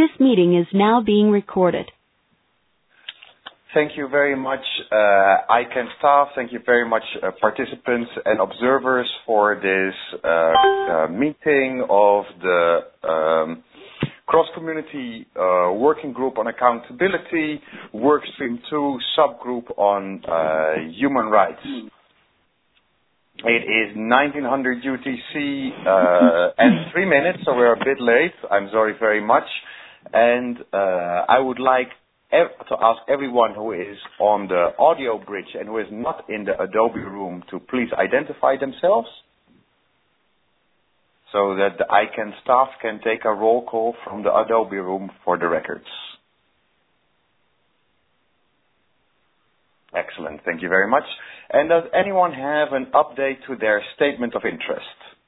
This meeting is now being recorded. Thank you very much, ICANN staff. Thank you very much, participants and observers, for this meeting of the Cross-Community Working Group on Accountability, Workstream 2, Subgroup on Human Rights. It is 1900 UTC and 3 minutes, so we're a bit late. I'm sorry very much. And I would like to ask everyone who is on the audio bridge and who is not in the Adobe room to please identify themselves so that the ICANN staff can take a roll call from the Adobe room for the records. Excellent. Thank you very much. And does anyone have an update to their statement of interest?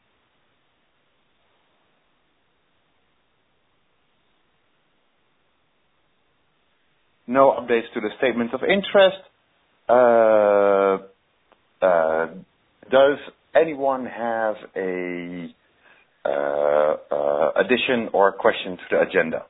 No updates to the statement of interest. Does anyone have a addition or question to the agenda?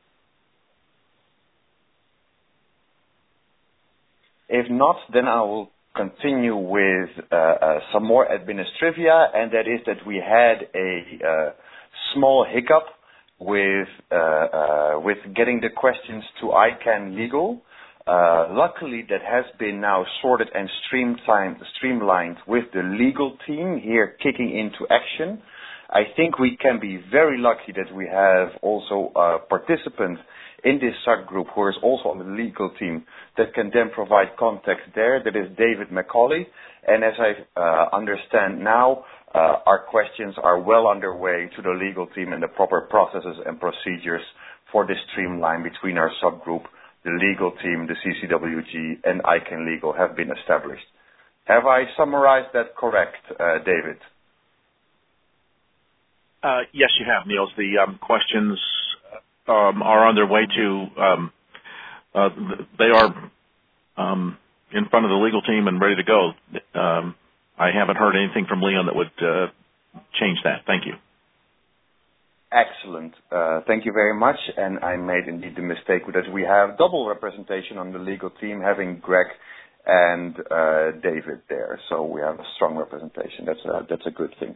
If not, then I will continue with some more administrivia, and that is that we had a small hiccup with getting the questions to ICANN Legal. Luckily, that has been now sorted and streamlined with the legal team here kicking into action. I think we can be very lucky that we have also a participant in this subgroup who is also on the legal team that can then provide context there. That is David McCauley. And as I understand now, our questions are well underway to the legal team, and the proper processes and procedures for this streamline between our subgroup, the legal team, the CCWG, and ICANN Legal have been established. Have I summarized that correct, David? Yes, you have, Niels. The questions are on their way to, they are in front of the legal team and ready to go. I haven't heard anything from Leon that would change that. Thank you. Excellent. Thank you very much. And I made indeed the mistake that we have double representation on the legal team, having Greg and David there. So we have a strong representation. That's a good thing.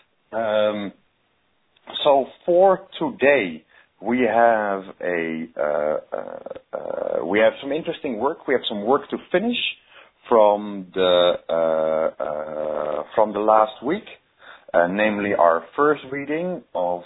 So for today, we have we have some interesting work. We have some work to finish from the last week, namely our first reading of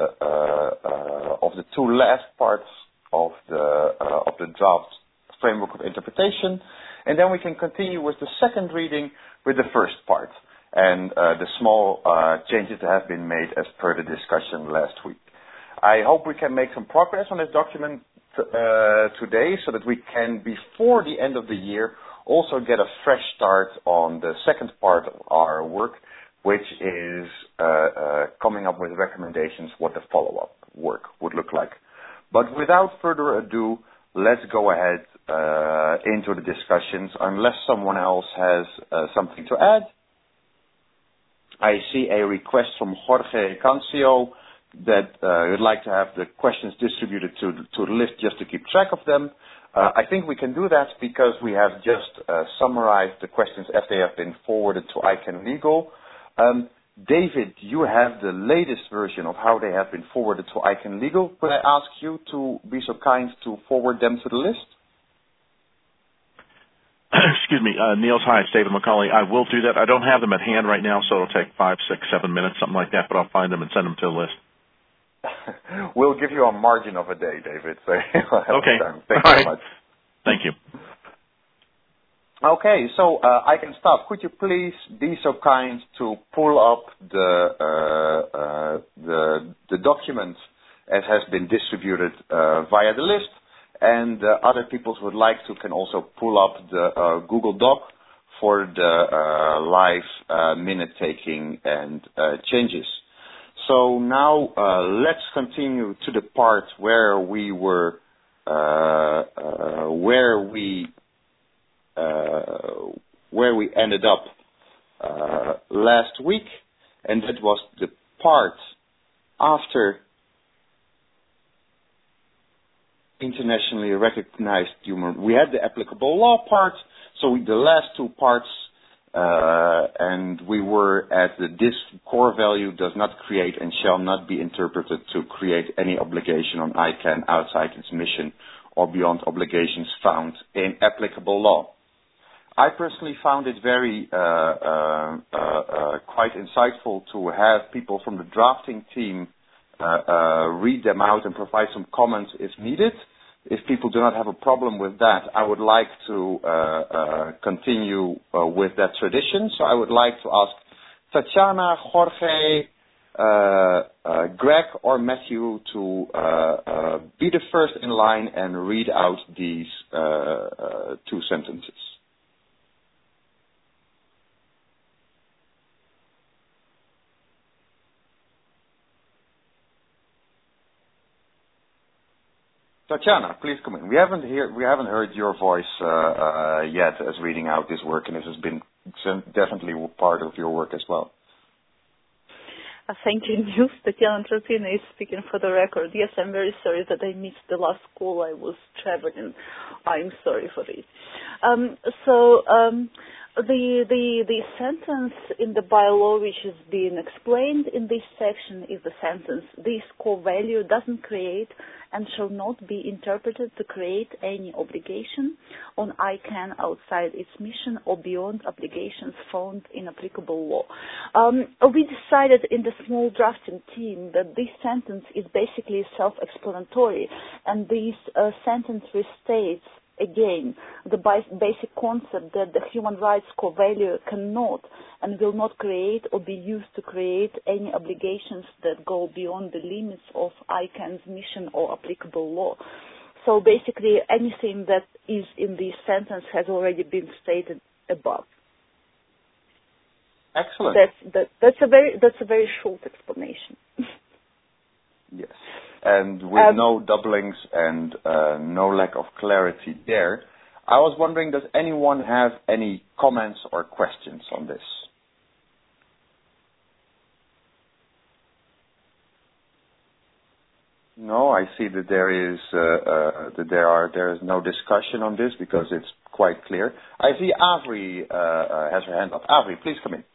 the two last parts of the draft framework of interpretation, and then we can continue with the second reading with the first part and the small changes that have been made as per the discussion last week. I hope we can make some progress on this document today so that we can, before the end of the year, also get a fresh start on the second part of our work, which is coming up with recommendations what the follow-up work would look like. But without further ado, let's go ahead into the discussions, unless someone else has something to add. I see a request from Jorge Cancio that would like to have the questions distributed to the list just to keep track of them. I think we can do that because we have just summarized the questions as they have been forwarded to ICANN Legal. David, you have the latest version of how they have been forwarded to ICANN Legal. Could I ask you to be so kind to forward them to the list? Excuse me, Niels, hi, it's David McCauley. I will do that. I don't have them at hand right now, so it'll take 5, 6, 7 minutes, something like that, but I'll find them and send them to the list. We'll give you a margin of a day, David. So okay. Thank you very much. Thank you. Okay, so ICANN staff, could you please be so kind to pull up the document as has been distributed via the list, and other people who would like to can also pull up the Google Doc for the live minute taking and changes. So now let's continue to the part where we were, where we ended up last week, and that was the part after internationally recognized human. We had the applicable law part, so the last two parts, and we were at this core value does not create and shall not be interpreted to create any obligation on ICANN outside its mission or beyond obligations found in applicable law. I personally found it very quite insightful to have people from the drafting team read them out and provide some comments if needed. If people do not have a problem with that, I would like to continue with that tradition. So I would like to ask Tatiana, Jorge, Greg, or Matthew to be the first in line and read out these two sentences. Tatiana, please come in. We haven't heard your voice yet as reading out this work, and this has been definitely part of your work as well. Thank you, Niels. Tatiana Trotina is speaking for the record. Yes, I'm very sorry that I missed the last call. I was traveling. I'm sorry for this. The sentence in the bylaw which is being explained in this section is the sentence, this core value doesn't create and shall not be interpreted to create any obligation on ICANN outside its mission or beyond obligations found in applicable law. We decided in the small drafting team that this sentence is basically self-explanatory, and this sentence restates again the basic concept that the human rights core value cannot and will not create or be used to create any obligations that go beyond the limits of ICANN's mission or applicable law. So basically anything that is in this sentence has already been stated above. Excellent. That's a very short explanation. Yes. And with no doublings and no lack of clarity there, I was wondering, does anyone have any comments or questions on this? No, I see that there is no discussion on this because it's quite clear. I see Avery has her hand up. Avery, please come in.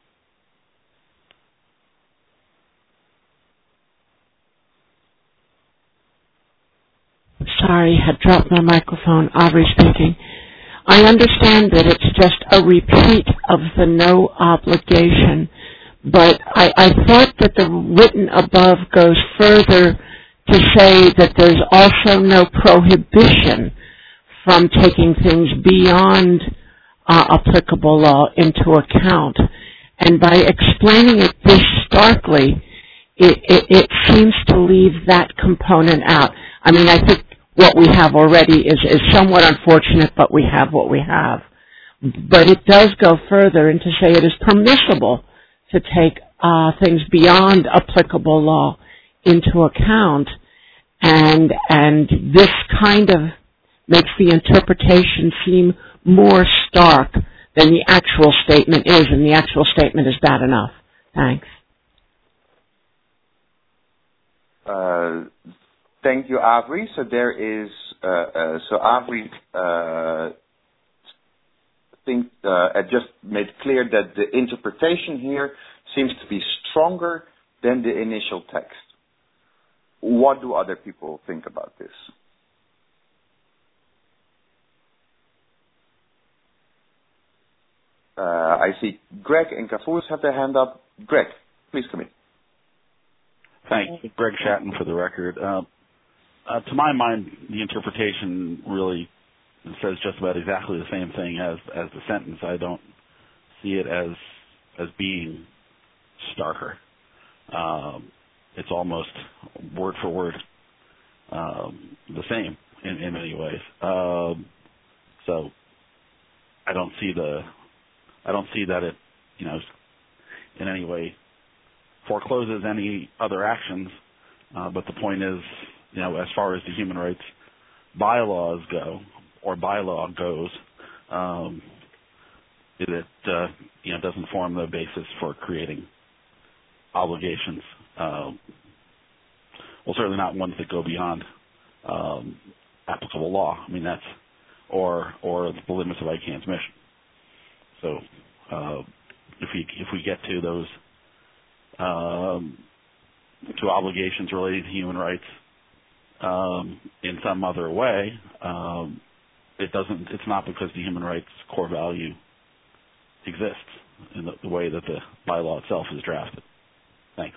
Sorry, had dropped my microphone. Avery speaking. I understand that it's just a repeat of the no obligation, but I thought that the written above goes further to say that there's also no prohibition from taking things beyond applicable law into account. And by explaining it this starkly, it seems to leave that component out. I mean, I think what we have already is somewhat unfortunate, but we have what we have. But it does go further and to say it is permissible to take things beyond applicable law into account, and this kind of makes the interpretation seem more stark than the actual statement is, and the actual statement is bad enough. Thanks. Thank you, Avery. So there is, Avery just made clear that the interpretation here seems to be stronger than the initial text. What do other people think about this? I see Greg and Kavous have their hand up. Greg, please come in. Thank you. Greg Shatton for the record. To my mind, the interpretation really says just about exactly the same thing as the sentence. I don't see it as being starker. It's almost word for word the same in many ways. So I don't see that it in any way forecloses any other actions. But the point is, as far as the human rights bylaws go, or bylaw goes, it doesn't form the basis for creating obligations. Well, certainly not ones that go beyond applicable law. I mean, that's or the limits of ICANN's mission. So if we get to those to obligations related to human rights in some other way, it's not because the human rights core value exists in the way that the bylaw itself is drafted. Thanks.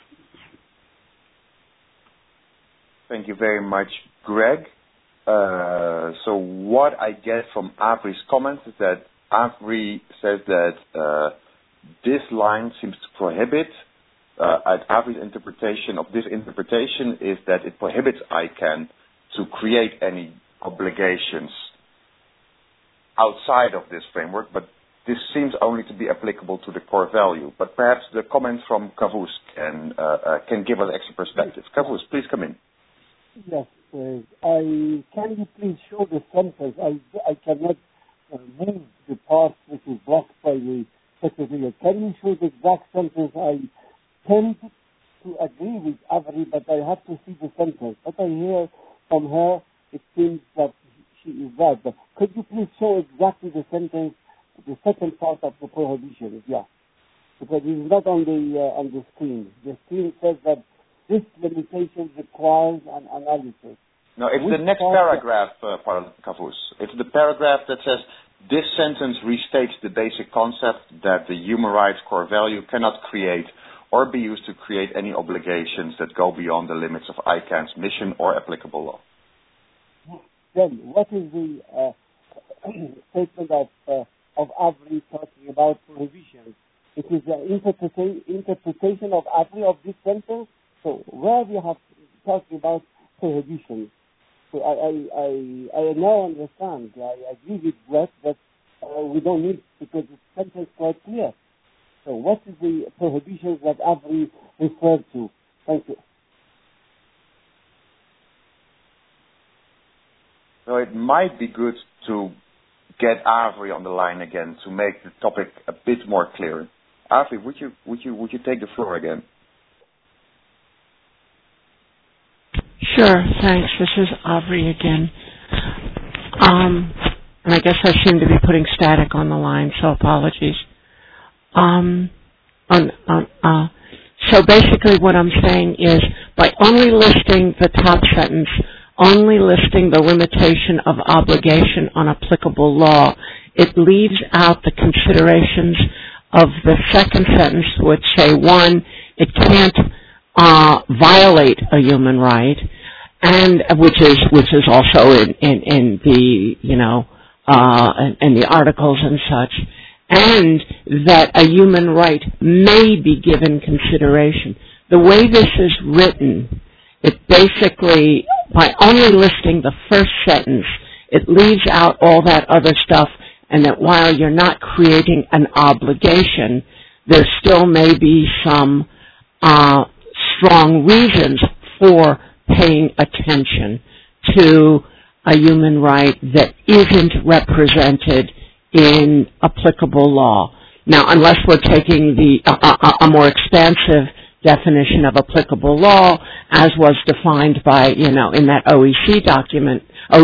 Thank you very much, Greg. So what I get from Avri's comments is that Avri says that this line seems to prohibit, Avri's interpretation of this interpretation is that it prohibits ICANN to create any obligations outside of this framework, but this seems only to be applicable to the core value. But perhaps the comments from Kavus can give us extra perspective. Kavus, please come in. Yes, can you please show the sentence? I cannot move the part which is blocked by the secretary. Can you show the exact sentence? I tend to agree with Avri, but I have to see the sentence. What I hear from her, it seems that she is right. But could you please show exactly the sentence, the second part of the prohibition? Yeah, because it is not on the screen. The screen says that this limitation requires an analysis. No, it's the next paragraph, Kavus. It's the paragraph that says, this sentence restates the basic concept that the human rights core value cannot create or be used to create any obligations that go beyond the limits of ICANN's mission or applicable law. Then, what is the statement of Avri talking about prohibitions? It is the interpretation of Avri of this sentence. So where we have talking about prohibitions, so I now understand. I agree with Brett that we don't need, because the sentence is quite clear. So what is the prohibitions that Avri referred to? Thank you. So it might be good to get Avri on the line again to make the topic a bit more clear. Avri, would you take the floor again? Sure, thanks. This is Avri again. And I guess I seem to be putting static on the line, so apologies. So basically what I'm saying is, by only listing the top sentence, only listing the limitation of obligation on applicable law, it leaves out the considerations of the second sentence, which say, one, it can't violate a human right, and which is also in the in the articles and such, and that a human right may be given consideration. The way this is written, it basically, by only listing the first sentence, it leaves out all that other stuff, and that while you're not creating an obligation, there still may be some strong reasons for paying attention to a human right that isn't represented in applicable law. Now, unless we're taking a more expansive definition of applicable law, as was defined by, in that OECD document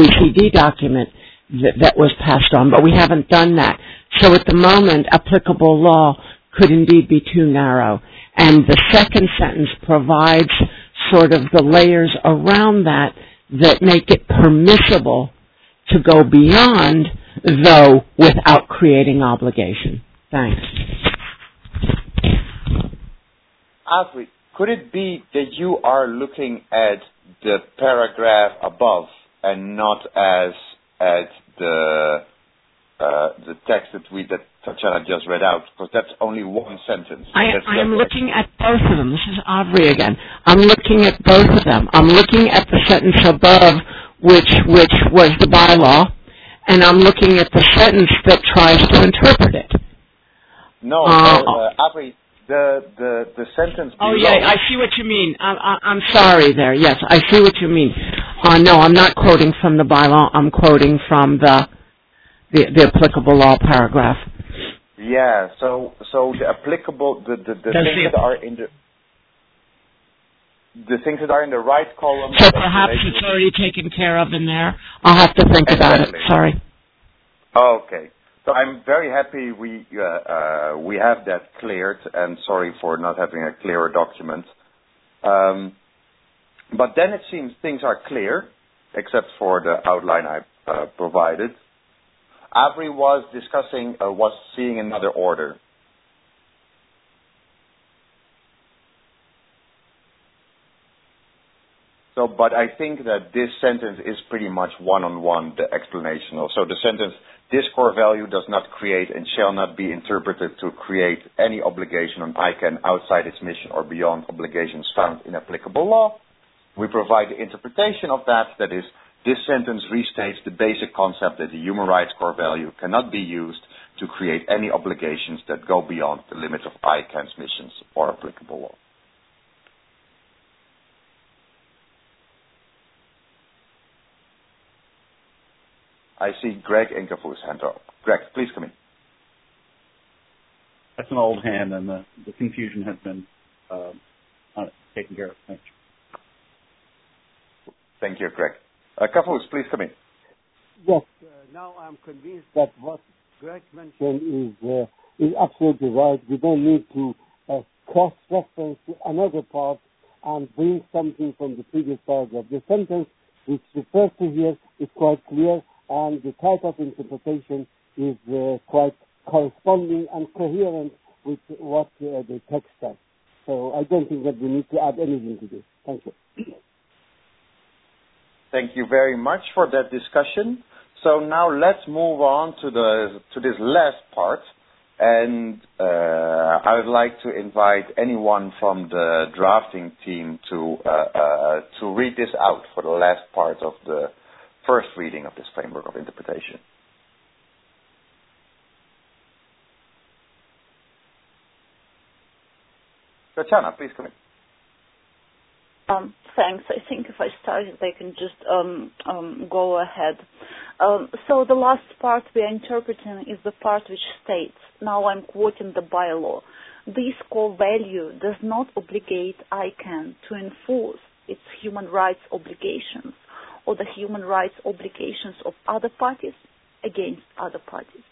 that was passed on, but we haven't done that. So at the moment, applicable law could indeed be too narrow. And the second sentence provides sort of the layers around that make it permissible to go beyond, though without creating obligation. Thanks. Avri, could it be that you are looking at the paragraph above and not as at the text that Tatjana just read out, because that's only one sentence. I am looking at both of them. This is Avri again. I'm looking at both of them. I'm looking at the sentence above, which was the bylaw, and I'm looking at the sentence that tries to interpret it. No, Avri, the sentence below. Oh, yeah, I see what you mean. I'm sorry there. Yes, I see what you mean. No, I'm not quoting from the bylaw. I'm quoting from the applicable law paragraph. Yeah, so the applicable, the things that are in the things that are in the right column. So perhaps it's already taken care of in there. I'll have to think about it. Exactly. Sorry. Okay. So I'm very happy we have that cleared, and sorry for not having a clearer document. But then it seems things are clear, except for the outline I provided. Avery was discussing, was seeing another order. So, but I think that this sentence is pretty much one-on-one, the explanation. So the sentence, this core value does not create and shall not be interpreted to create any obligation on ICANN outside its mission or beyond obligations found in applicable law. We provide the interpretation of that, that is, this sentence restates the basic concept that the human rights core value cannot be used to create any obligations that go beyond the limits of ICANN's missions or applicable law. I see Greg Incafu's hand up. Greg, please come in. That's an old hand, and the confusion has been taken care of. Thank you. Thank you, Greg. Kafus, please come in. Yes, now I'm convinced that what Greg mentioned is absolutely right. We don't need to cross-reference to another part and bring something from the previous paragraph. The sentence which refers to here is quite clear, and the type of interpretation is quite corresponding and coherent with what the text says. So I don't think that we need to add anything to this. Thank you. Thank you very much for that discussion. So now let's move on to this last part, and I would like to invite anyone from the drafting team to read this out for the last part of the first reading of this framework of interpretation. Tatiana, please come in. Thanks. I think if I start, I can just go ahead. So the last part we are interpreting is the part which states, now I'm quoting the bylaw, this core value does not obligate ICANN to enforce its human rights obligations or the human rights obligations of other parties against other parties.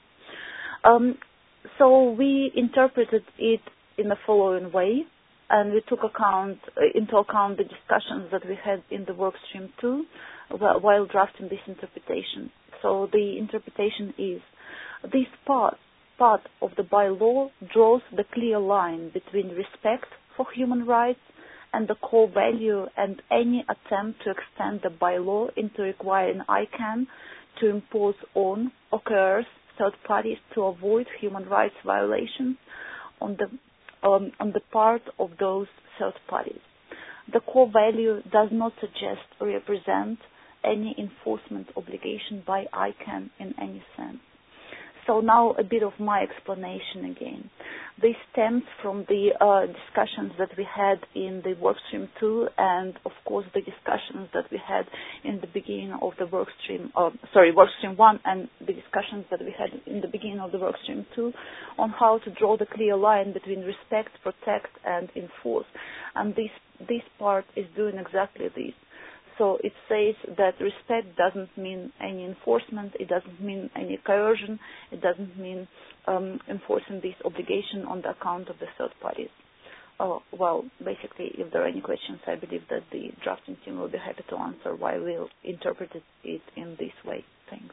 So we interpreted it in the following way, and we took into account the discussions that we had in the workstream 2 while drafting this interpretation. So the interpretation is, this part of the bylaw draws the clear line between respect for human rights and the core value, and any attempt to extend the bylaw into requiring ICANN to impose on or coerce third parties to avoid human rights violations on the part of those third parties. The core value does not suggest or represent any enforcement obligation by ICANN in any sense. So now a bit of my explanation again. This stems from the discussions that we had in the workstream 2, and of course the discussions that we had in the beginning of the workstream 1, and the discussions that we had in the beginning of the workstream 2 on how to draw the clear line between respect, protect, and enforce. And this part is doing exactly this. So it says that respect doesn't mean any enforcement, it doesn't mean any coercion, it doesn't mean enforcing this obligation on the account of the third parties. Well, basically, if there are any questions, I believe that the drafting team will be happy to answer why we interpreted it in this way. Thanks.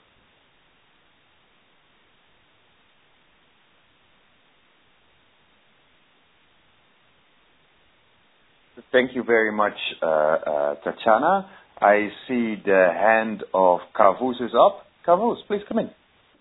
Thank you very much, Tatiana. I see the hand of Kavus is up. Kavus, please come in.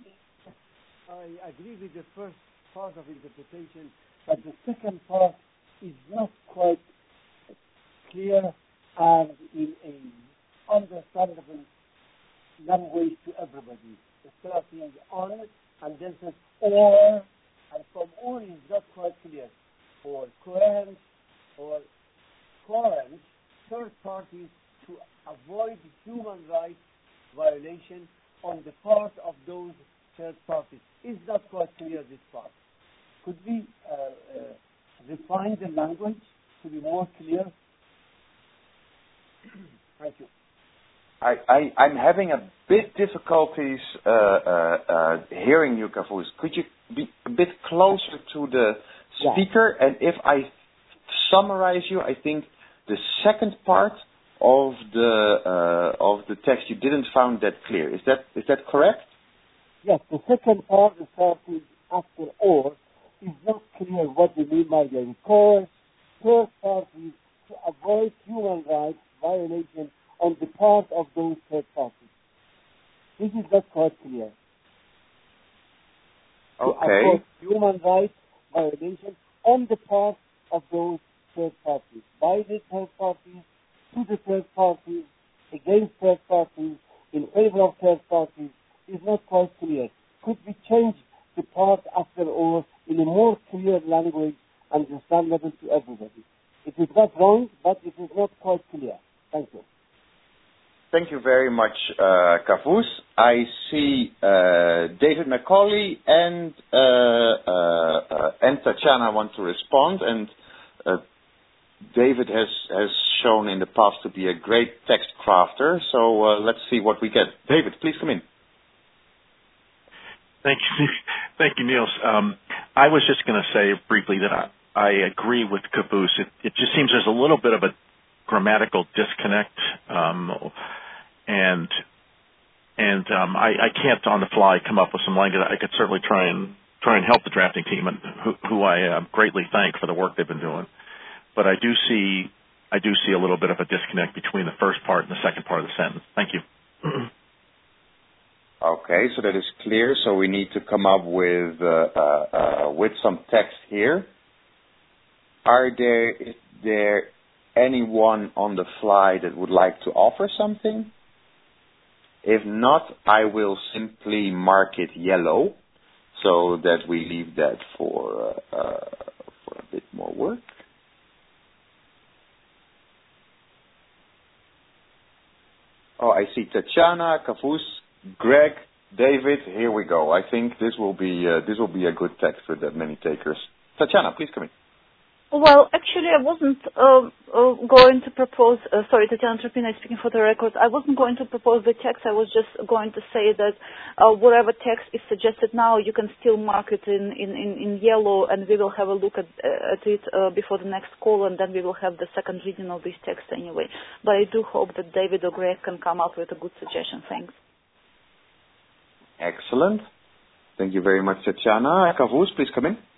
I agree with the first part of interpretation, but the second part is not quite clear and in a understandable language to everybody. Starting on and then says or, and from or is not quite clear. Or coherent or current third parties to avoid human rights violation on the part of those third parties. Is not quite clear, this part. Could we refine the language to be more clear? Thank you. I'm having a bit difficulties hearing you, Kavus. Could you be a bit closer to the speaker? Yeah. And if I summarize you, I think the second part of the text you didn't find that clear. Is that correct? Yes, the second part, the starting after or, is not clear what we mean by the requires third parties to avoid human rights violations on the part of those third parties. This is not quite clear. Okay. To avoid human rights violations on the part of those third parties, by the third parties, to the third parties, against third parties, in favor of third parties, is not quite clear. Could we change the part after or in a more clear language, understandable to everybody? It is not wrong, but it is not quite clear. Thank you. Thank you very much, Kavus. I see David Macaulay and Tatjana want to respond, and David has shown in the past to be a great text crafter, so let's see what we get. David, please come in. Thank you, Niels. I was just going to say briefly that I agree with Kavus. It just seems there's a little bit of a grammatical disconnect, and I can't on the fly come up with some language. I could certainly try and help the drafting team, and who I greatly thank for the work they've been doing. But I do see a little bit of a disconnect between the first part and the second part of the sentence. Thank you. Okay, so that is clear. So we need to come up with some text here. Is there anyone on the fly that would like to offer something? If not, I will simply mark it yellow, so that we leave that for a bit more work. Oh, I see Tatjana, Kavus, Greg, David. Here we go. I think this will be a good text for that many takers. Tatjana, please come in. Well, actually, I wasn't going to propose. Sorry, Tatjana Tropina speaking for the record. I wasn't going to propose the text. I was just going to say that whatever text is suggested now, you can still mark it in yellow, and we will have a look at it before the next call, and then we will have the second reading of this text anyway. But I do hope that David or Greg can come up with a good suggestion. Thanks. Excellent. Thank you very much, Tatjana. Kavus, please come in.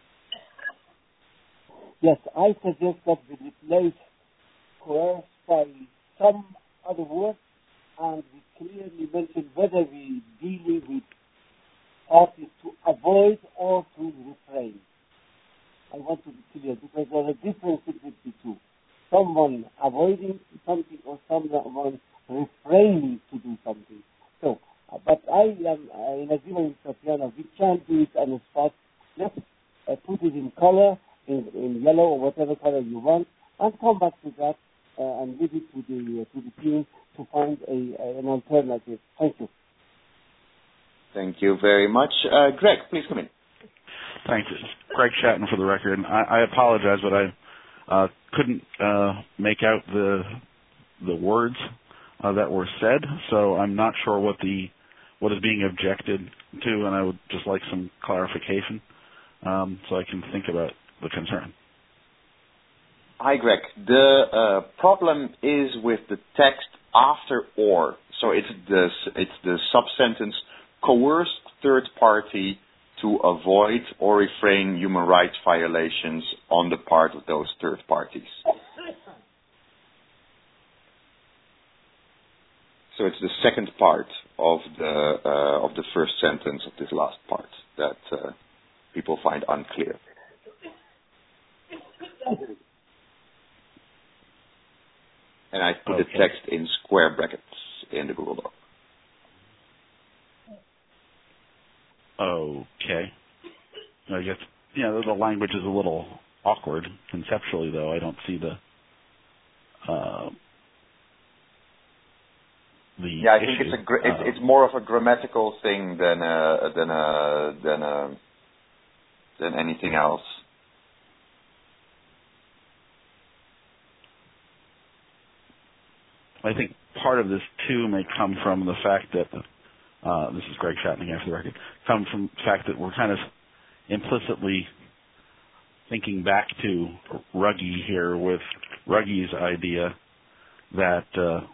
Yes, I suggest that we replace coerce by some other word, and we clearly mention whether we deal with parties to avoid or to refrain. I want to be clear because there are differences between the two. Someone avoiding something or someone refraining to do something. So, but I am in agreement with Tatjana. We can't do it on the spot. Let's put it in color. In yellow or whatever color you want, and come back to that and give it to the team to find an alternative. Thank you. Thank you very much. Greg, please come in. Thank you. Greg Shatton for the record. I apologize, but I couldn't make out the words that were said, so I'm not sure what is being objected to, and I would just like some clarification so I can think about the concern. Hi, Greg. The problem is with the text after or. So it's the sub-sentence, coerce third party to avoid or refrain human rights violations on the part of those third parties. So it's the second part of the first sentence of this last part that people find unclear. And I put the text in square brackets in the Google Doc. Okay. I guess, the language is a little awkward conceptually, though. I don't see the I think it's more of a grammatical thing than anything else. I think part of this too may come from the fact that this is Greg Shatton again for the record. Come from the fact that we're kind of implicitly thinking back to Ruggie here with Ruggie's idea that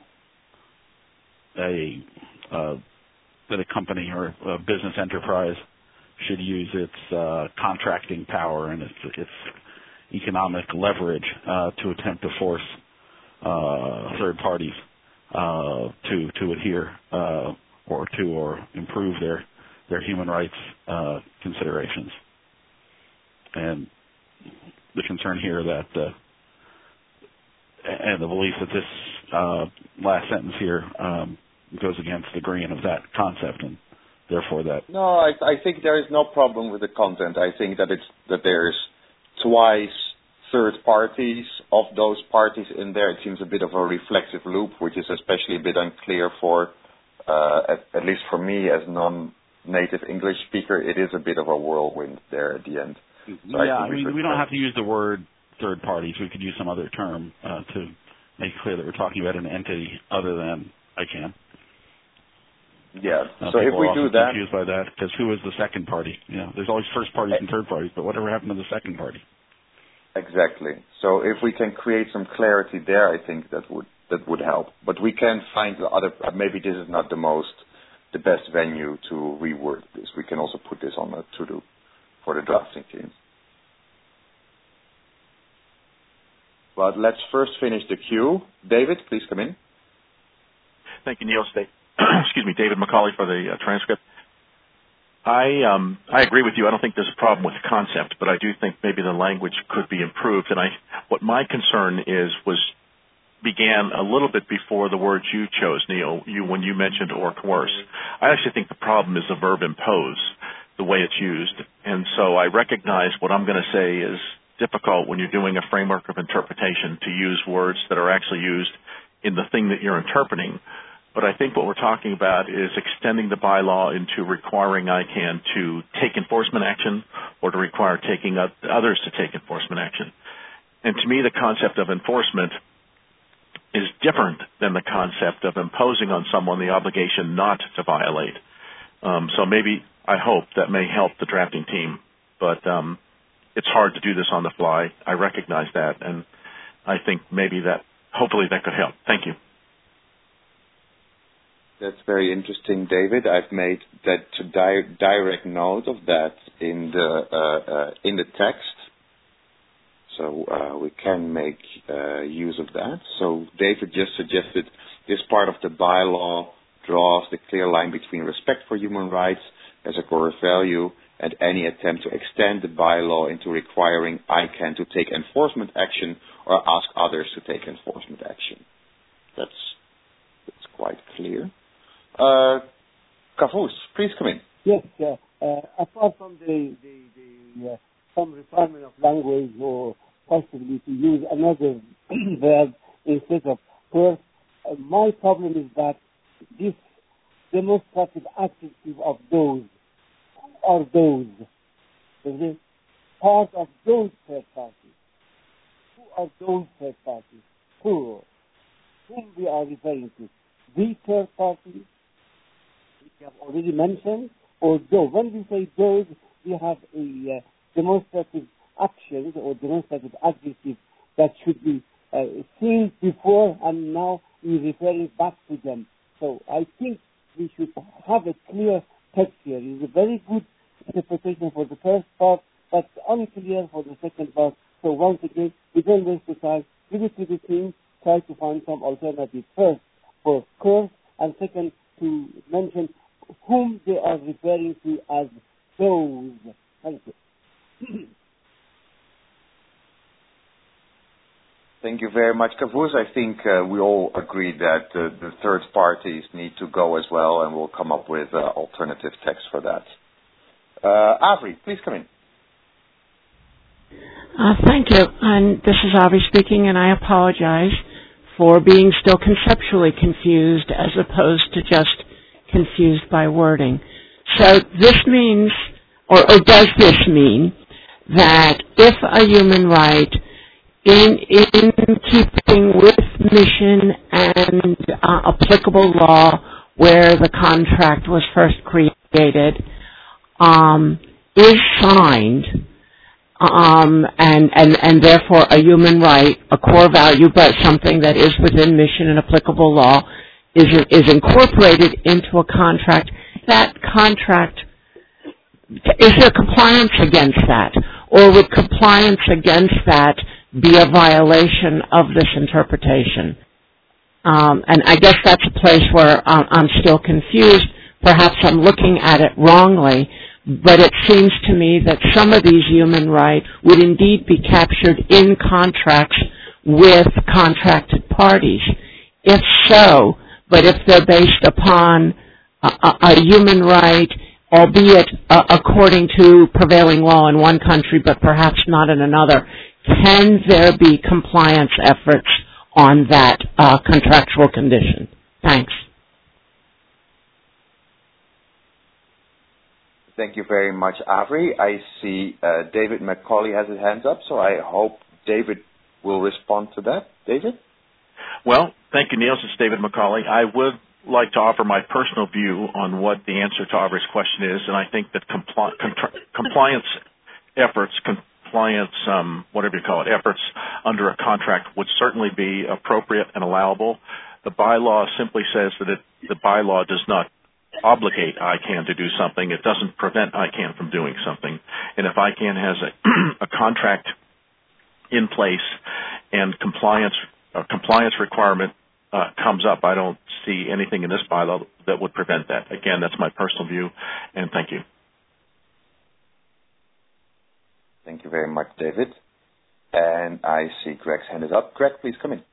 a company or a business enterprise should use its contracting power and its economic leverage to attempt to force third parties to adhere or improve their human rights considerations. And the concern here that and the belief that this last sentence here goes against the grain of that concept, and therefore that. No, I think there is no problem with the content. I think that there's twice third parties. Of those parties in there, it seems a bit of a reflexive loop, which is especially a bit unclear for, at least for me as non-native English speaker. It is a bit of a whirlwind there at the end. So yeah, we don't have to use the word third parties. We could use some other term to make clear that we're talking about an entity other than ICANN. Yeah. So if we do that, confused by that, because who is the second party? There's always first parties and third parties, but whatever happened to the second party? Exactly. So if we can create some clarity there, I think that would help. But we can find the other. Maybe this is not the best venue to reword this. We can also put this on a to-do for the drafting team. But let's first finish the queue. David, please come in. Thank you, Niels. Excuse me, David McCauley for the transcript. I agree with you. I don't think there's a problem with the concept, but I do think maybe the language could be improved. And what my concern began a little bit before the words you chose, Neil, when you mentioned or coerce. I actually think the problem is the verb impose, the way it's used. And so I recognize what I'm going to say is difficult when you're doing a framework of interpretation to use words that are actually used in the thing that you're interpreting. But I think what we're talking about is extending the bylaw into requiring ICANN to take enforcement action or to require others to take enforcement action. And to me, the concept of enforcement is different than the concept of imposing on someone the obligation not to violate. So maybe, I hope, that may help the drafting team. But it's hard to do this on the fly. I recognize that. And I think hopefully that could help. Thank you. That's very interesting, David. I've made that direct note of that in the text, so we can make use of that. So David just suggested this part of the bylaw draws the clear line between respect for human rights as a core value and any attempt to extend the bylaw into requiring ICANN to take enforcement action or ask others to take enforcement action. That's quite clear. Kavus, please come in. Yes, apart from the some refinement of language or possibly to use another verb instead of first, my problem is that this demonstrative adjective of those, who are those? Is it part of those third parties? Who are those third parties? Whom we are referring to? The third parties, which we have already mentioned, or those. When we say those, we have a demonstrative action or demonstrative adjective that should be seen before, and now we're referring back to them. So I think we should have a clear text here. It's a very good interpretation for the first part, but unclear for the second part. So once again, we don't waste the time. Give it to the team. Try to find some alternative. First, for course, and second, to mention whom they are referring to as those. Thank you. Thank you very much, Kavus. I think we all agree that the third parties need to go as well, and we'll come up with alternative text for that. Avri, please come in. Thank you. And this is Avri speaking, and I apologize for being still conceptually confused as opposed to just confused by wording. So this means, or does this mean, that if a human right in keeping contracting with mission and applicable law where the contract was first created is signed, and therefore a human right, a core value, but something that is within mission and applicable law is incorporated into a contract. That contract, is there compliance against that? Or would compliance against that be a violation of this interpretation? And I guess that's a place where I'm still confused. Perhaps I'm looking at it wrongly, but it seems to me that some of these human rights would indeed be captured in contracts with contracted parties. If so, but if they're based upon a human right, albeit according to prevailing law in one country, but perhaps not in another, can there be compliance efforts on that contractual condition? Thanks. Thank you very much, Avery. I see David McCauley has his hands up, so I hope David will respond to that. David? Well, thank you, Niels. It's David McCauley. I would like to offer my personal view on what the answer to Avery's question is, and I think that compliance efforts, whatever you call it, efforts under a contract would certainly be appropriate and allowable. The bylaw simply says that the bylaw does not obligate ICANN to do something. It doesn't prevent ICANN from doing something. And if ICANN has a contract in place and compliance requirement comes up, I don't see anything in this bylaw that would prevent that. Again, that's my personal view, and thank you. Thank you very much, David. And I see Greg's hand is up. Greg, please come in.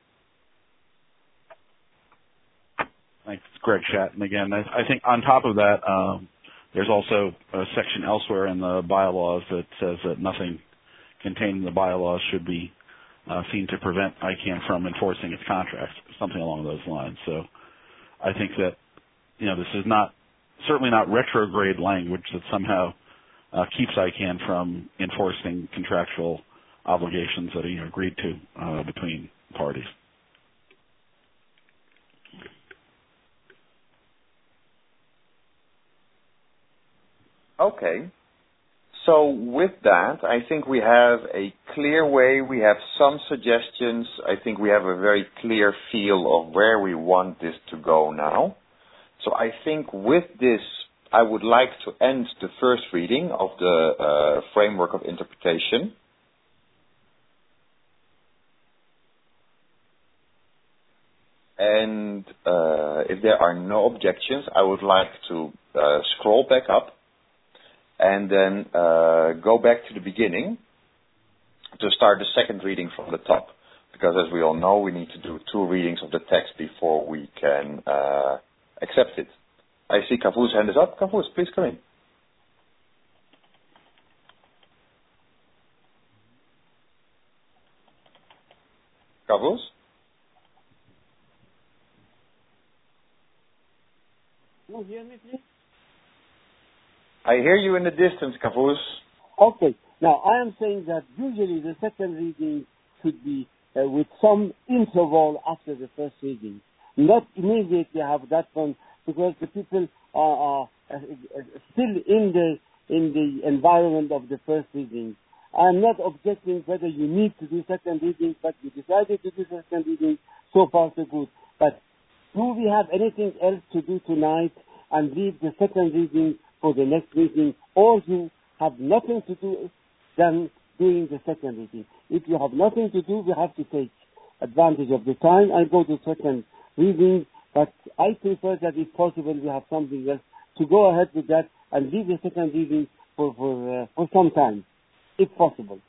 Thanks, Greg Shatton again. I think on top of that, there's also a section elsewhere in the bylaws that says that nothing contained in the bylaws should be seen to prevent ICANN from enforcing its contracts, something along those lines. So I think that, this is certainly not retrograde language that somehow keeps ICANN from enforcing contractual obligations that are agreed to between parties. Okay. So with that, I think we have a clear way. We have some suggestions. I think we have a very clear feel of where we want this to go now. So I think with this, I would like to end the first reading of the framework of interpretation. And if there are no objections, I would like to scroll back up and then go back to the beginning to start the second reading from the top. Because as we all know, we need to do 2 readings of the text before we can accept it. I see Kavus' hand is up. Kavus, please come in. Kavus? You hear me, please? I hear you in the distance, Kavus. Okay. Now, I am saying that usually the second reading should be with some interval after the first reading. Not immediately have that one, because the people are still in the environment of the first reading. I am not objecting whether you need to do second reading, but you decided to do second reading, so far so good. But do we have anything else to do tonight and leave the second reading for the next reading, or you have nothing to do than doing the second reading? If you have nothing to do, we have to take advantage of the time and go to second reading, but I prefer that if possible we have something else to go ahead with that and leave the second reading for some time, if possible.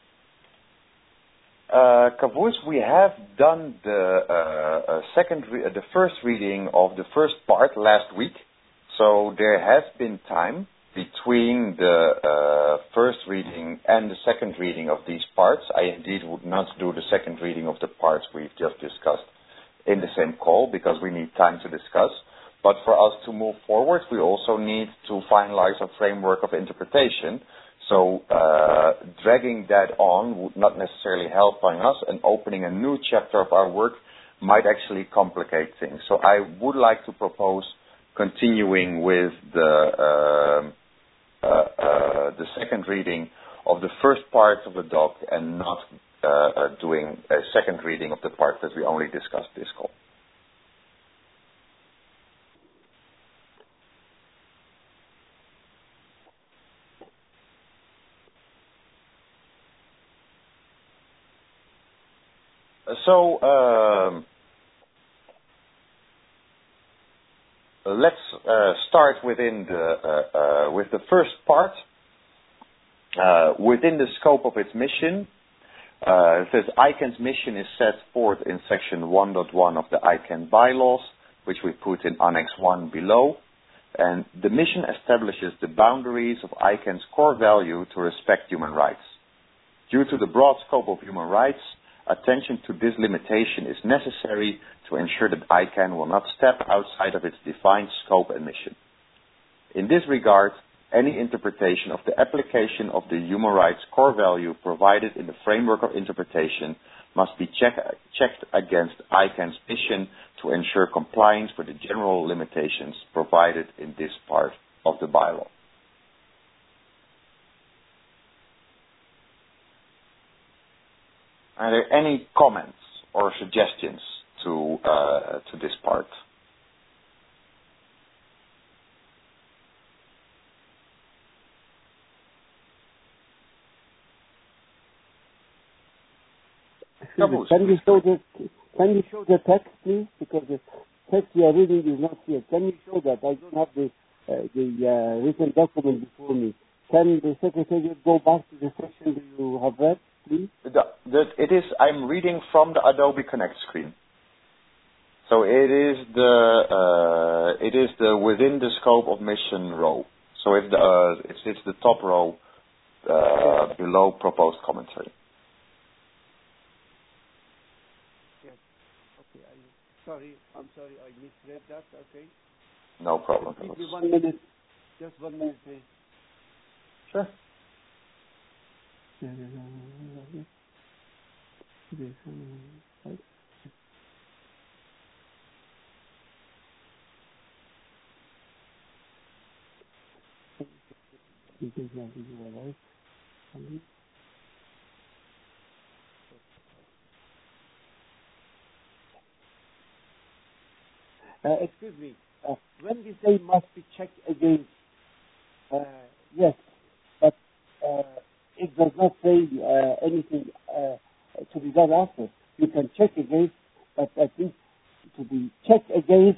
Kavus, we have done the first reading of the first part last week, so there has been time between the first reading and the second reading of these parts. I indeed would not do the second reading of the parts we've just discussed in the same call because we need time to discuss. But for us to move forward, we also need to finalize a framework of interpretation. So dragging that on would not necessarily help us, and opening a new chapter of our work might actually complicate things. So I would like to propose continuing with the second reading of the first part of the doc and not doing a second reading of the part that we only discussed this call. So let's start with the first part. Within the scope of its mission, it says ICANN's mission is set forth in section 1.1 of the ICANN bylaws, which we put in Annex 1 below. And the mission establishes the boundaries of ICANN's core value to respect human rights. Due to the broad scope of human rights, attention to this limitation is necessary to ensure that ICANN will not step outside of its defined scope and mission. In this regard, any interpretation of the application of the human rights core value provided in the framework of interpretation must be checked against ICANN's mission to ensure compliance with the general limitations provided in this part of the bylaw. Are there any comments or suggestions to this part? Can you show the text, please? Because the text you are reading is not here. Can you show that? I don't have the written document before me. Can the secretary go back to the section you have read, please? I'm reading from the Adobe Connect screen. So it is the within the scope of mission row. So it's the top row below proposed commentary. I'm sorry, I misread that, okay? No problem. Give me 1 minute, just 1 minute, please. Sure. Excuse me. When we say must be checked against, yes, but it does not say anything to be done after. You can check against, but at least to be checked against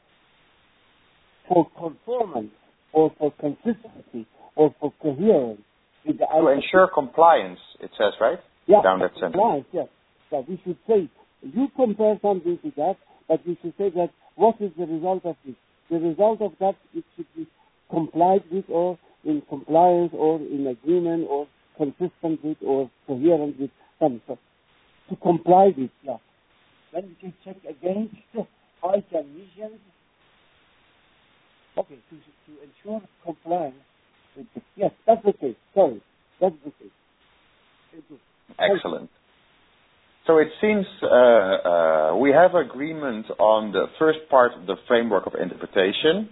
for conformance or for consistency or for coherence. With the to ensure compliance, it says, right? Yeah, down that sentence. Compliance, yes. So we should say, you compare something to that, but we should say that what is the result of this? The result of that, it should be complied with or in compliance or in agreement or consistent with or coherent with something. To comply with, yeah. Then we can check against ICANN missions. Okay, to ensure compliance with the, yes, that's the case. Sorry, that's the case. Excellent. So it seems we have agreement on the first part of the framework of interpretation.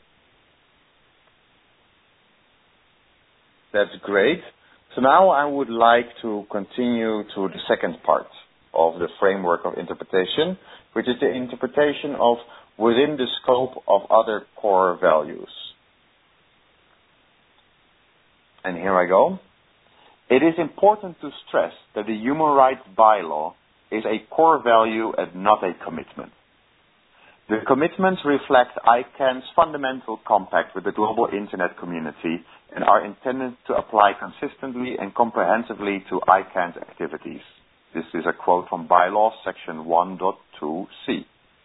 That's great. So now I would like to continue to the second part of the framework of interpretation, which is the interpretation of within the scope of other core values. And here I go. It is important to stress that the human rights bylaw is a core value and not a commitment. The commitments reflect ICANN's fundamental compact with the global internet community and are intended to apply consistently and comprehensively to ICANN's activities. This is a quote from Bylaws, section 1.2c.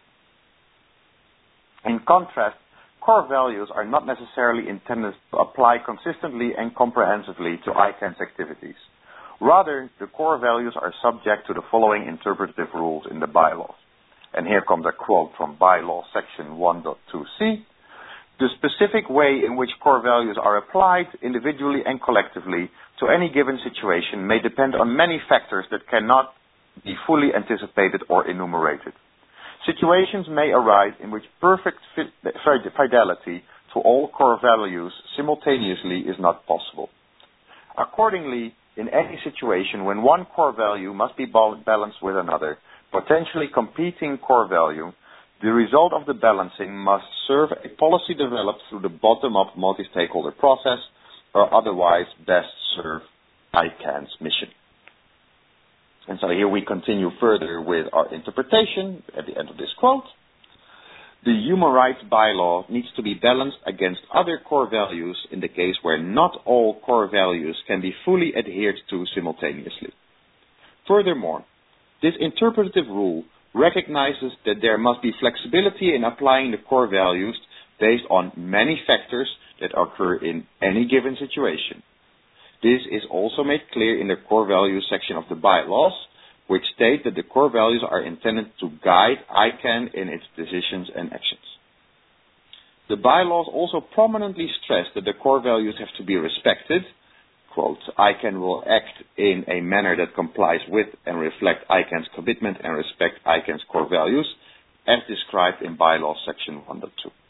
In contrast, core values are not necessarily intended to apply consistently and comprehensively to ICANN's activities. Rather, the core values are subject to the following interpretative rules in the bylaws. And here comes a quote from Bylaws section 1.2c. The specific way in which core values are applied, individually and collectively, to any given situation may depend on many factors that cannot be fully anticipated or enumerated. Situations may arise in which perfect fidelity to all core values simultaneously is not possible. Accordingly, in any situation when one core value must be balanced with another, potentially competing core value, the result of the balancing must serve a policy developed through the bottom-up multi-stakeholder process, or otherwise best serve ICANN's mission. And so here we continue further with our interpretation at the end of this quote. The human rights bylaw needs to be balanced against other core values in the case where not all core values can be fully adhered to simultaneously. Furthermore, this interpretative rule recognizes that there must be flexibility in applying the core values based on many factors that occur in any given situation. This is also made clear in the core values section of the bylaws, which state that the core values are intended to guide ICANN in its decisions and actions. The bylaws also prominently stress that the core values have to be respected. Quote, ICANN will act in a manner that complies with and reflect ICANN's commitment and respect ICANN's core values, as described in bylaws section 1.2.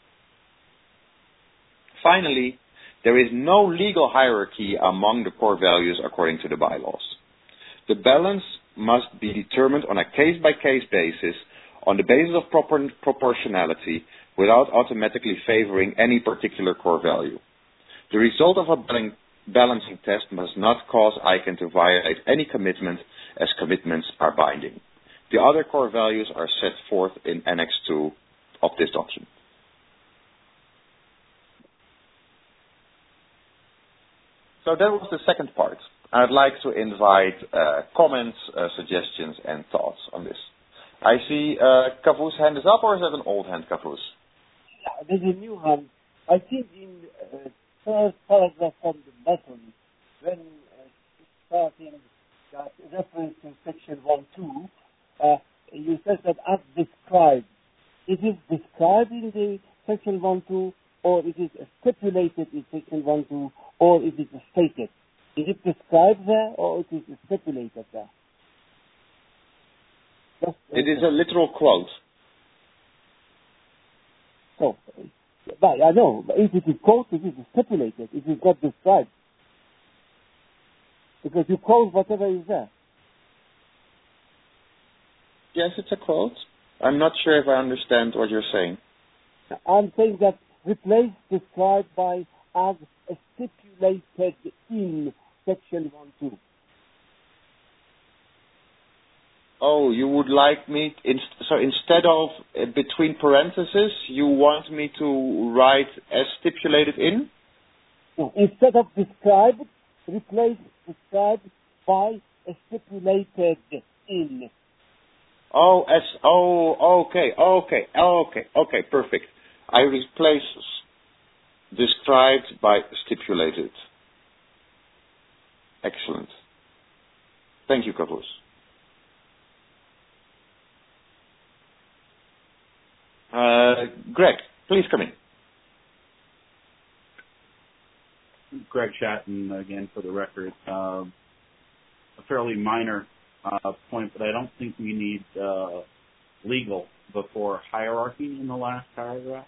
Finally, there is no legal hierarchy among the core values according to the bylaws. The balance must be determined on a case-by-case basis on the basis of proportionality without automatically favoring any particular core value. The result of a balancing test must not cause ICANN to violate any commitment, as commitments are binding. The other core values are set forth in Annex 2 of this document. So that was the second part. I'd like to invite comments, suggestions, and thoughts on this. I see Kavus' hand is up, or is that an old hand, Kavus? Yeah, there's a new hand. I think in first paragraph from the bottom, when starting that reference to section 1.2, you said that as described. Is it described in the section 1.2, or is it stipulated in section 1.2, or is it stated? Is it described there, or is it stipulated there? It is a literal quote. So, but I know, but if it is quoted, it is stipulated. It is not described. Because you quote whatever is there. Yes, it's a quote. I'm not sure if I understand what you're saying. I'm saying that replace described by as stipulated in section 1.2. Oh, you would like me, so instead of between parentheses, you want me to write as stipulated in? No, instead of described, replace described by stipulated in. Okay, perfect. I replace described by stipulated. Excellent. Thank you, Kavus. Greg, please come in. Greg Shatton, again, for the record. A fairly minor point, but I don't think we need legal before hierarchy in the last paragraph.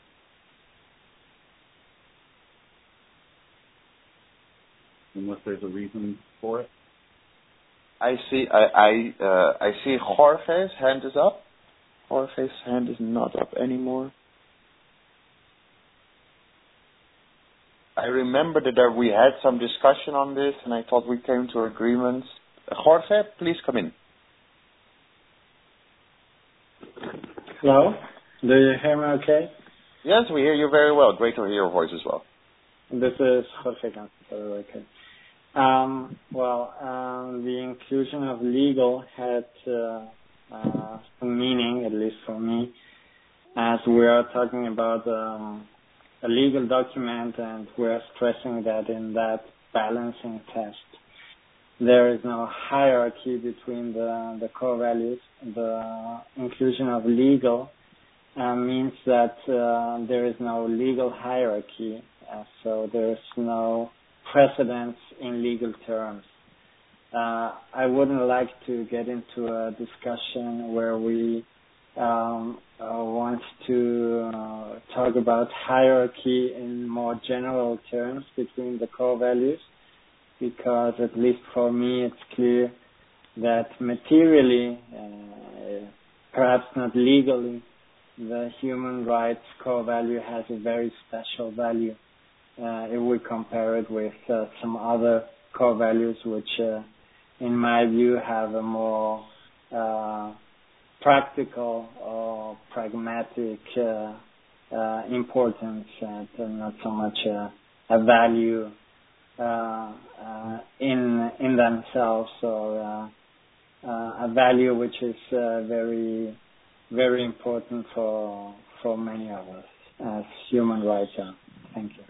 Unless there's a reason for it. I see Jorge's hand is up. Jorge's hand is not up anymore. I remember that we had some discussion on this, and I thought we came to agreements. Jorge, please come in. Hello? Do you hear me okay? Yes, we hear you very well. Great to hear your voice as well. This is Jorge Cancel. Okay. The inclusion of legal had some meaning, at least for me, as we are talking about a legal document, and we're stressing that in that balancing test, there is no hierarchy between the core values. The inclusion of legal means that there is no legal hierarchy, so there is no precedence in legal terms. I wouldn't like to get into a discussion where we want to talk about hierarchy in more general terms between the core values, because at least for me it's clear that materially, perhaps not legally, the human rights core value has a very special value if we compare it with some other core values which in my view have a more practical or pragmatic importance and not so much a value in themselves, or a value which is very, very important for many of us as human rights are. Thank you.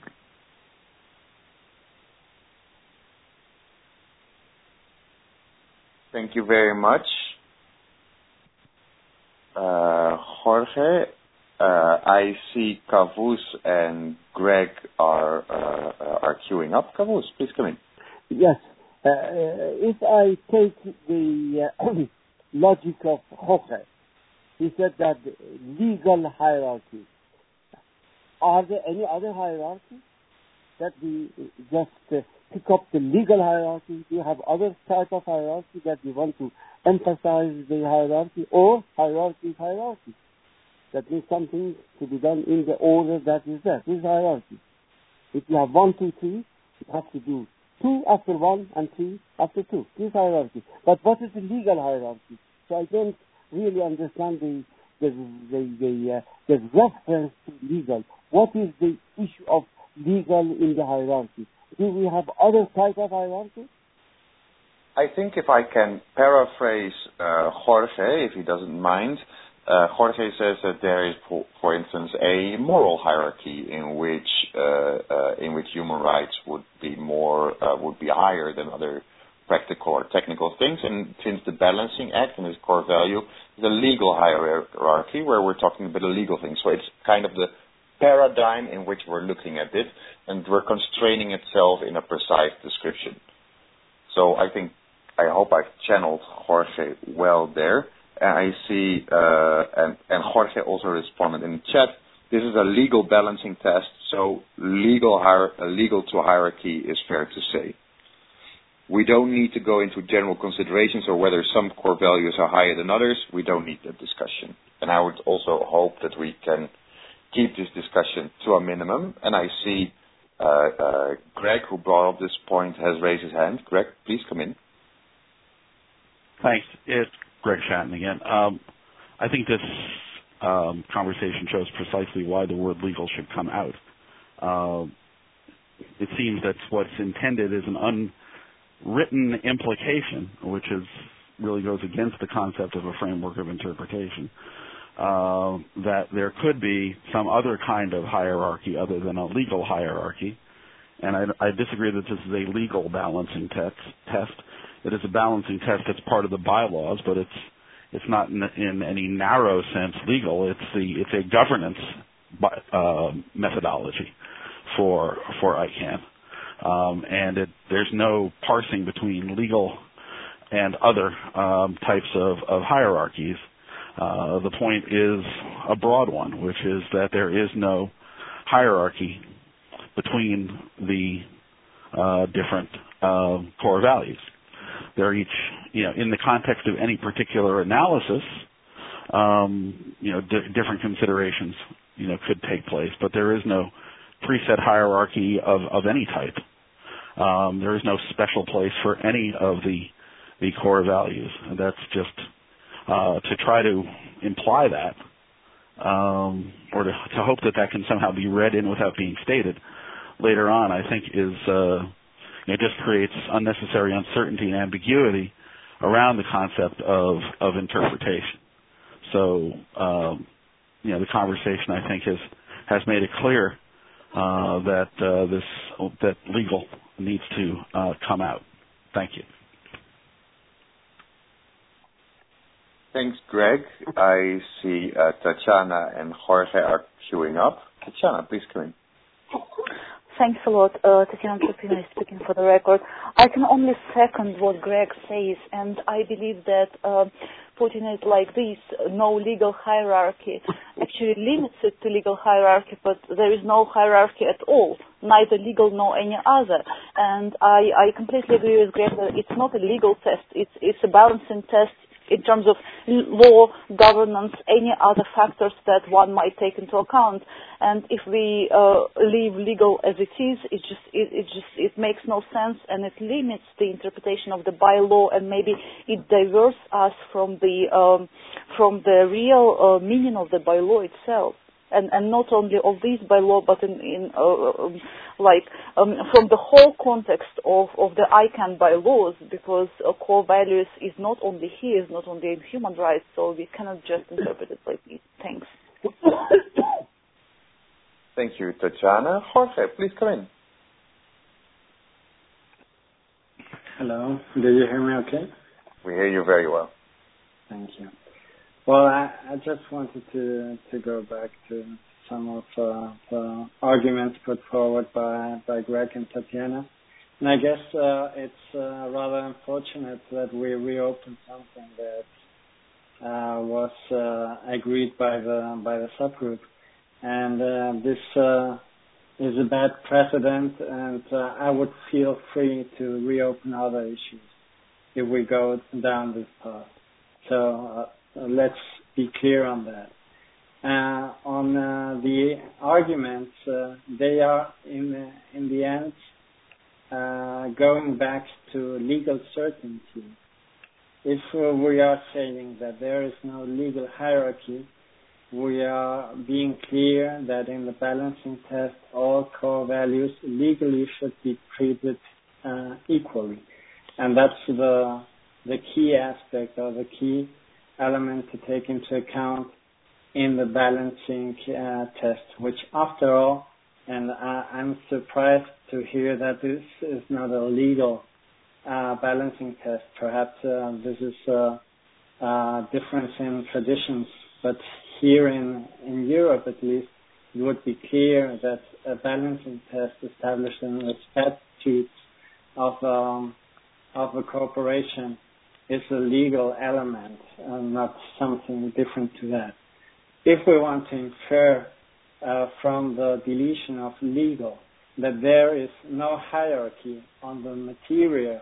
Thank you very much, Jorge. I see Kavus and Greg are queuing up. Kavus, please come in. Yes. If I take the logic of Jorge, he said that legal hierarchy. Are there any other hierarchies that we just pick up the legal hierarchy? Do you have other type of hierarchy that we want to emphasize the hierarchy, or hierarchy is hierarchy? That means something to be done in the order that is there. This is hierarchy. If you have 1, 2, 3, you have to do 2 after 1 and 3 after 2. This is hierarchy. But what is the legal hierarchy? So I don't really understand the reference to legal. What is the issue of legal in the hierarchy? Do we have other type of hierarchy? I think if I can paraphrase Jorge, if he doesn't mind, Jorge says that there is, for instance, a moral hierarchy in which human rights would be higher than other practical or technical things, and since the Balancing Act and its core value is a legal hierarchy where we're talking about a legal thing. So it's kind of the paradigm in which we're looking at it, and we're constraining itself in a precise description. So I hope I've channeled Jorge well there. I see, and Jorge also responded in the chat, this is a legal balancing test, so legal to hierarchy is fair to say. We don't need to go into general considerations or whether some core values are higher than others. We don't need that discussion. And I would also hope that we can keep this discussion to a minimum. And I see Greg, who brought up this point, has raised his hand. Greg, please come in. Thanks. It's Greg Shatton again. I think this conversation shows precisely why the word legal should come out. It seems that what's intended is an unwritten implication, which really goes against the concept of a framework of interpretation, that there could be some other kind of hierarchy other than a legal hierarchy. And I disagree that this is a legal balancing test. It is a balancing test that's part of the bylaws, but it's not in any narrow sense legal. It's a governance methodology for ICANN. And there's no parsing between legal and other types of hierarchies. The point is a broad one, which is that there is no hierarchy between the different core values. They're each, in the context of any particular analysis, different considerations, could take place, but there is no preset hierarchy of any type. There is no special place for any of the core values. And that's just to try to imply that, or to hope that can somehow be read in without being stated later on, I think it just creates unnecessary uncertainty and ambiguity around the concept of interpretation. So, the conversation, I think, has made it clear that legal needs to come out. Thank you. Thanks, Greg. I see Tatiana and Jorge are queuing up. Tatiana, please come in. Thanks a lot. Tatiana Trofimova speaking for the record. I can only second what Greg says, and I believe that putting it like this, no legal hierarchy, actually limits it to legal hierarchy, but there is no hierarchy at all, neither legal nor any other. And I completely agree with Greg that it's not a legal test, it's a balancing test in terms of law, governance, any other factors that one might take into account. And if we leave legal as it is, it makes no sense, and it limits the interpretation of the bylaw, and maybe it diverts us from the real meaning of the bylaw itself. And not only of this bylaw, but from the whole context of the ICANN bylaws, because core values is not only here, is not only in human rights, so we cannot just interpret it like this. Thanks. Thank you, Tatiana. Jorge, please come in. Hello, do you hear me okay? We hear you very well. Thank you. Well, I just wanted to go back to some of the arguments put forward by Greg and Tatiana. And I guess it's rather unfortunate that we reopened something that was agreed by the subgroup. And this is a bad precedent, and I would feel free to reopen other issues if we go down this path. So let's be clear on that. On the arguments, they are in the end going back to legal certainty. If we are saying that there is no legal hierarchy, we are being clear that in the balancing test, all core values legally should be treated equally. And that's the key aspect, or the key element to take into account in the balancing test, which after all, and I'm surprised to hear that this is not a legal balancing test. Perhaps this is a difference in traditions, but here in Europe at least, it would be clear that a balancing test established in the statutes of a corporation is a legal element, not something different to that. If we want to infer from the deletion of legal that there is no hierarchy on the material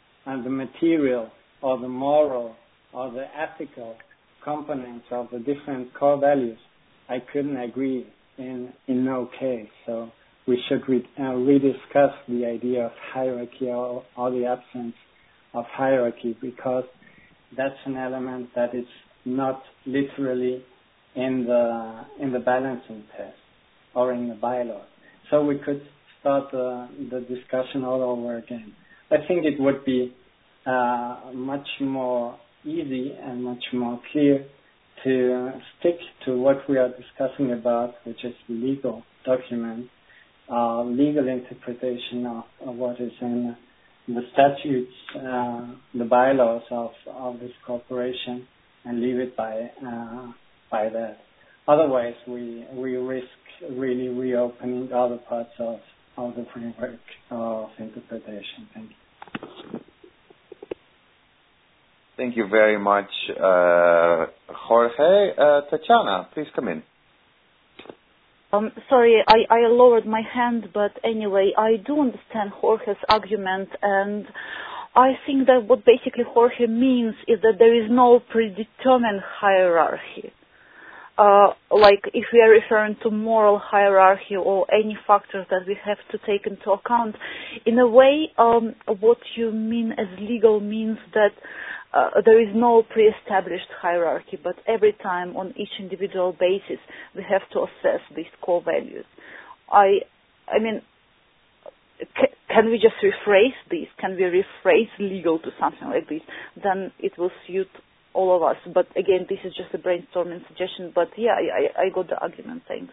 or the moral or the ethical components of the different core values, I couldn't agree in no case. So we should rediscuss the idea of hierarchy or the absence of hierarchy, because that's an element that is not literally in the balancing test or in the bylaws. So we could start the discussion all over again. I think it would be much more easy and much more clear to stick to what we are discussing about, which is legal document, legal interpretation of what is in the statutes, the bylaws of this corporation, and leave it by that. Otherwise, we risk really reopening other parts of the framework of interpretation. Thank you. Thank you very much, Jorge. Tatiana, please come in. Sorry, I lowered my hand, but anyway, I do understand Jorge's argument, and I think that what basically Jorge means is that there is no predetermined hierarchy. Like if we are referring to moral hierarchy or any factors that we have to take into account, in a way, what you mean as legal means that there is no pre-established hierarchy, but every time on each individual basis we have to assess these core values. I mean, can we just rephrase this? Can we rephrase legal to something like this? Then it will suit all of us. But again, this is just a brainstorming suggestion. But yeah, I got the argument. Thanks.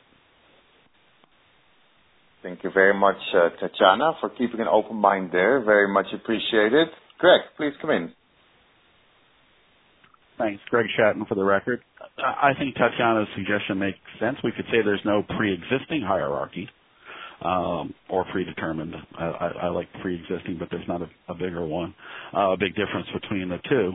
Thank you very much, Tatiana, for keeping an open mind there. Very much appreciated. Greg, please come in. Thanks. Greg Shatton for the record. I think Tatiana's suggestion makes sense. We could say there's no pre-existing hierarchy or predetermined. I like pre-existing, but there's not a bigger one, a big difference between the two.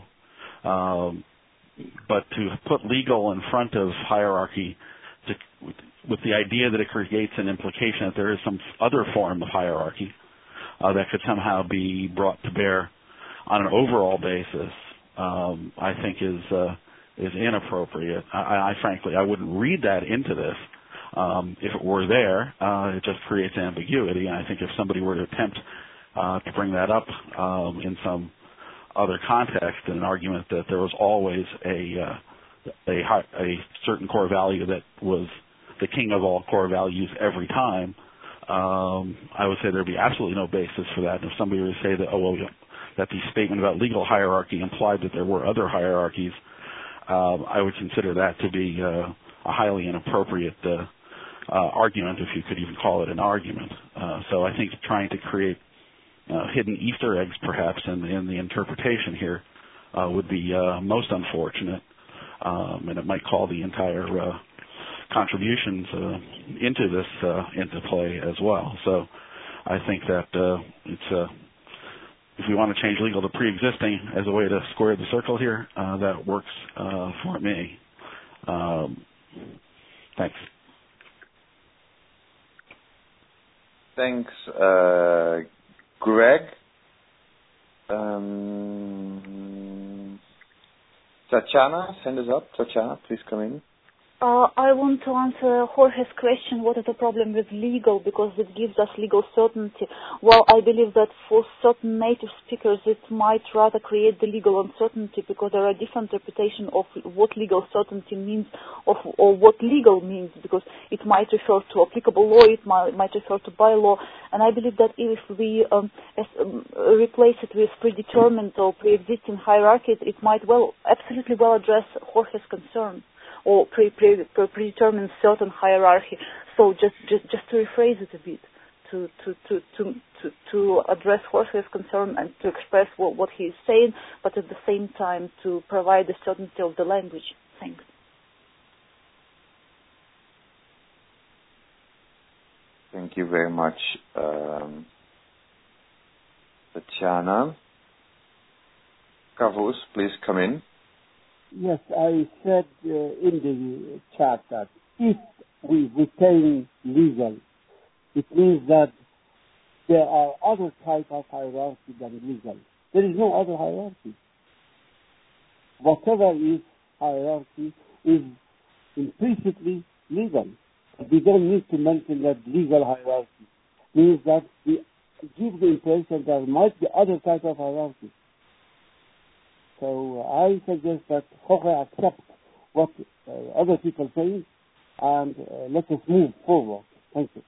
But to put legal in front of hierarchy with the idea that it creates an implication that there is some other form of hierarchy that could somehow be brought to bear on an overall basis, I think is inappropriate. I frankly, I wouldn't read that into this. If it were there, it just creates ambiguity. And I think if somebody were to attempt to bring that up in some other context, in an argument that there was always a certain core value that was the king of all core values every time, I would say there'd be absolutely no basis for that. And if somebody were to say that, that the statement about legal hierarchy implied that there were other hierarchies, I would consider that to be a highly inappropriate argument, if you could even call it an argument. So I think trying to create hidden Easter eggs, perhaps, in the interpretation here would be most unfortunate, and it might call the entire contributions into this into play as well. So I think that if we want to change legal to pre-existing as a way to square the circle here, that works for me. Thanks. Thanks, Greg. Tatiana, send us up. Tatiana, please come in. I want to answer Jorge's question, what is the problem with legal, because it gives us legal certainty. Well, I believe that for certain native speakers it might rather create the legal uncertainty, because there are different interpretations of what legal certainty means or what legal means, because it might refer to applicable law, it might refer to bylaw, and I believe that if we replace it with predetermined or pre-existing hierarchy, it might absolutely well address Jorge's concern, or predetermine certain hierarchy. So just to rephrase it a bit, to address Jorge's concern and to express what he is saying, but at the same time to provide the certainty of the language. Thanks. Thank you very much, Tatiana. Kavus, please come in. Yes, I said in the chat that if we retain legal, it means that there are other types of hierarchy than legal. There is no other hierarchy. Whatever is hierarchy is implicitly legal. We don't need to mention that legal hierarchy. It means that we give the impression that there might be other types of hierarchy. So I suggest that Jorge accept what other people say and let us move forward. Thank you.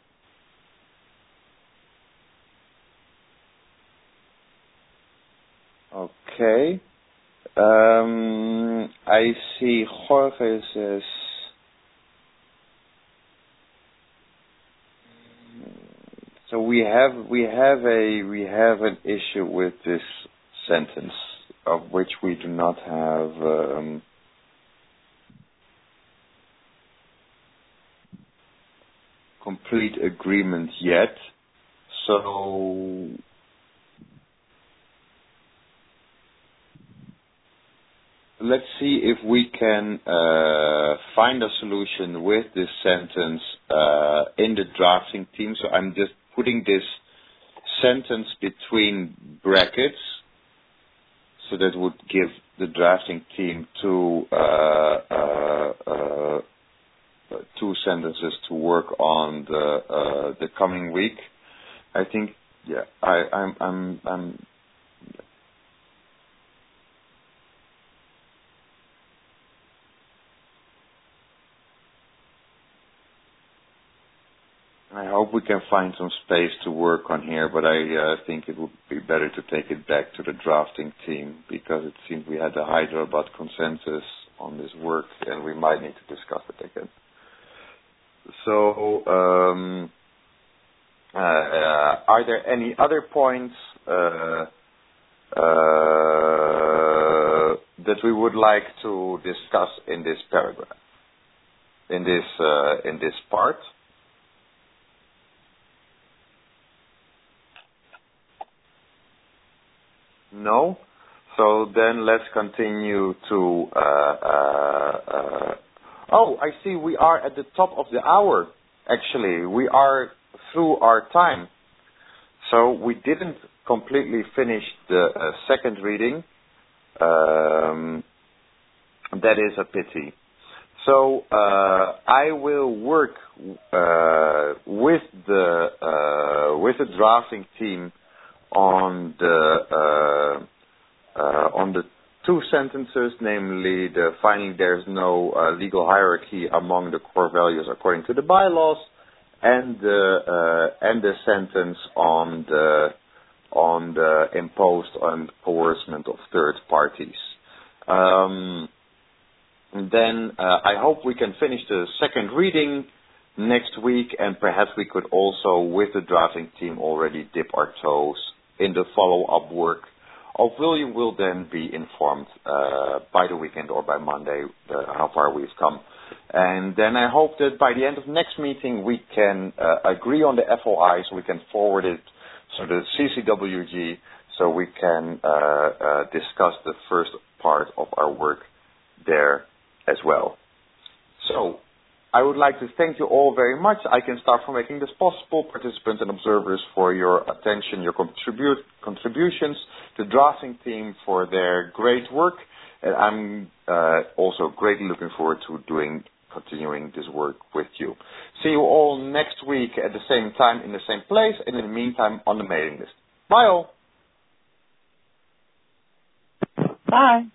Okay. I see Jorge says so we have an issue with this sentence, of which we do not have complete agreement yet. So let's see if we can find a solution with this sentence in the drafting team. So I'm just putting this sentence between brackets, so that would give the drafting team two sentences to work on the coming week. I think, yeah, I'm I hope we can find some space to work on here, but I think it would be better to take it back to the drafting team, because it seems we had a Hyderabad consensus on this work, and we might need to discuss it again. So, are there any other points that we would like to discuss in this paragraph, in this part? No? So then let's continue to... oh, I see we are at the top of the hour, actually. We are through our time. So we didn't completely finish the second reading. That is a pity. So I will work with the drafting team on the two sentences, namely the finding there's no legal hierarchy among the core values according to the bylaws, and the sentence on the imposed and coercement of third parties. Then I hope we can finish the second reading next week, and perhaps we could also, with the drafting team, already dip our toes in the follow-up work, of William will then be informed by the weekend or by Monday how far we've come. And then I hope that by the end of next meeting we can agree on the FOI, so we can forward it to the CCWG, so we can discuss the first part of our work there as well. So I would like to thank you all very much. I can start from making this possible. Participants and observers for your attention, your contributions, the drafting team for their great work. And I'm also greatly looking forward to continuing this work with you. See you all next week at the same time in the same place, and in the meantime on the mailing list. Bye all. Bye.